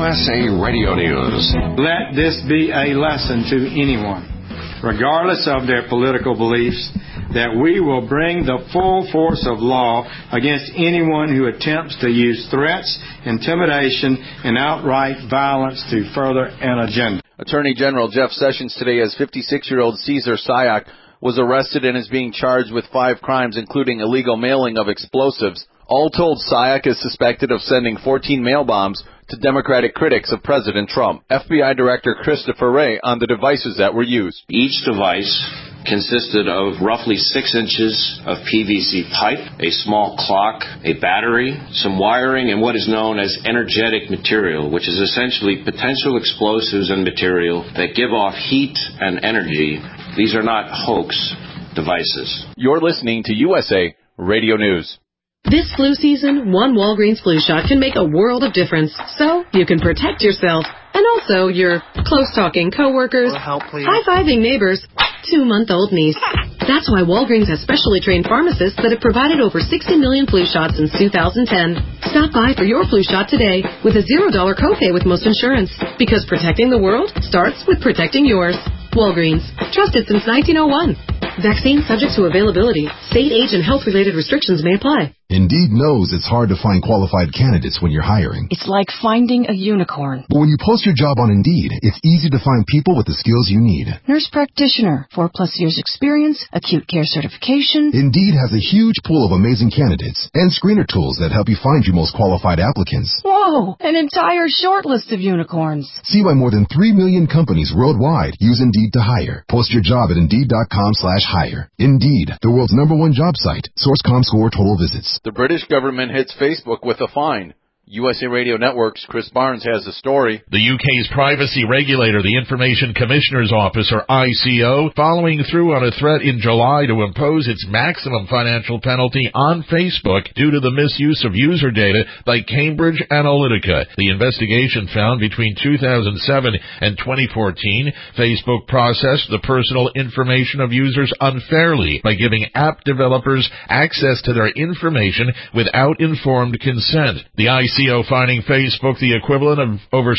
USA Radio News. Let this be a lesson to anyone, regardless of their political beliefs, that we will bring the full force of law against anyone who attempts to use threats, intimidation, and outright violence to further an agenda. Attorney General Jeff Sessions today has 56-year-old Cesar Sayoc was arrested and is being charged with 5 crimes, including illegal mailing of explosives. All told, Sayoc is suspected of sending 14 mail bombs to Democratic critics of President Trump. FBI Director Christopher Wray on the devices that were used. Each device consisted of roughly 6 inches of PVC pipe, a small clock, a battery, some wiring, and what is known as energetic material, which is essentially potential explosives and material that give off heat and energy. These are not hoax devices. You're listening to USA Radio News. This flu season, one Walgreens flu shot can make a world of difference, so you can protect yourself and also your close-talking coworkers, high-fiving neighbors, 2-month-old niece. That's why Walgreens has specially trained pharmacists that have provided over 60 million flu shots since 2010. Stop by for your flu shot today with a $0 copay with most insurance, because protecting the world starts with protecting yours. Walgreens, trusted since 1901. Vaccine subject to availability. State, age, and health-related restrictions may apply. Indeed knows it's hard to find qualified candidates when you're hiring. It's like finding a unicorn. But when you post your job on Indeed, it's easy to find people with the skills you need. Nurse practitioner, 4+ years experience, acute care certification. Indeed has a huge pool of amazing candidates and screener tools that help you find your most qualified applicants. Whoa, an entire short list of unicorns. See why more than 3 million companies worldwide use Indeed to hire. Post your job at Indeed.com/hire. Indeed, the world's #1 job site. Source.com/score total visits. The British government hits Facebook with a fine. USA Radio Network's Chris Barnes has the story. The UK's privacy regulator, the Information Commissioner's Office, or ICO, following through on a threat in July to impose its maximum financial penalty on Facebook due to the misuse of user data by Cambridge Analytica. The investigation found between 2007 and 2014, Facebook processed the personal information of users unfairly by giving app developers access to their information without informed consent. The ICO fining Facebook the equivalent of over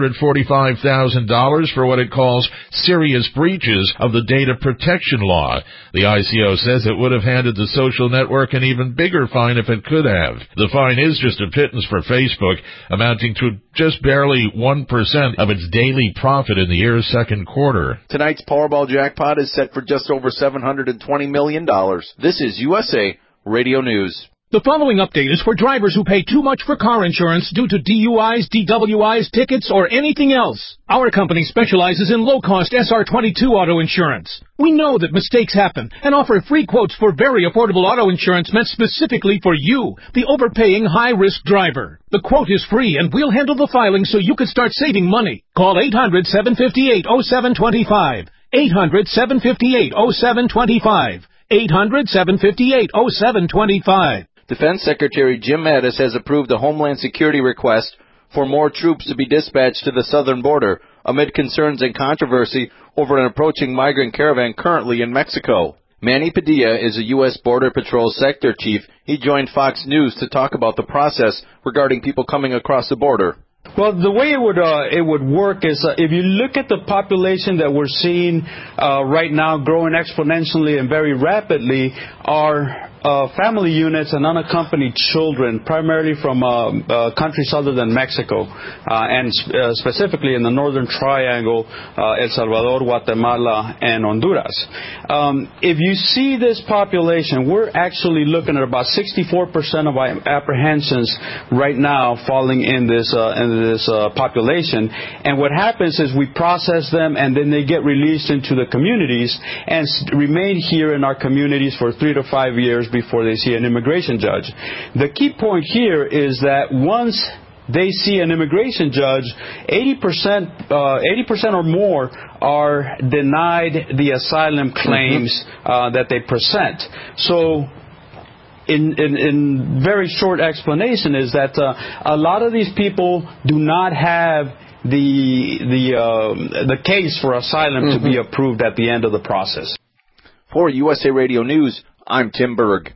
$645,000 for what it calls serious breaches of the data protection law. The ICO says it would have handed the social network an even bigger fine if it could have. The fine is just a pittance for Facebook, amounting to just barely 1% of its daily profit in the year's second quarter. Tonight's Powerball jackpot is set for just over $720 million. This is USA Radio News. The following update is for drivers who pay too much for car insurance due to DUIs, DWIs, tickets, or anything else. Our company specializes in low-cost SR22 auto insurance. We know that mistakes happen and offer free quotes for very affordable auto insurance meant specifically for you, the overpaying high-risk driver. The quote is free, and we'll handle the filing so you can start saving money. Call 800-758-0725. 800-758-0725. 800-758-0725. Defense Secretary Jim Mattis has approved a Homeland Security request for more troops to be dispatched to the southern border amid concerns and controversy over an approaching migrant caravan currently in Mexico. Manny Padilla is a U.S. Border Patrol Sector Chief. He joined Fox News to talk about the process regarding people coming across the border. Well, the way it would work is if you look at the population that we're seeing right now growing exponentially and very rapidly are family units and unaccompanied children, primarily from countries other than Mexico, and specifically in the Northern Triangle, El Salvador, Guatemala, and Honduras. If you see this population, we're actually looking at about 64% of our apprehensions right now falling in this population. And what happens is we process them, and then they get released into the communities and remain here in our communities for 3 to 5 years before they see an immigration judge. The key point here is that once they see an immigration judge, 80% or more are denied the asylum claims that they present. So in very short explanation is that a lot of these people do not have the case for asylum to be approved at the end of the process. For USA Radio News, I'm Tim Berg.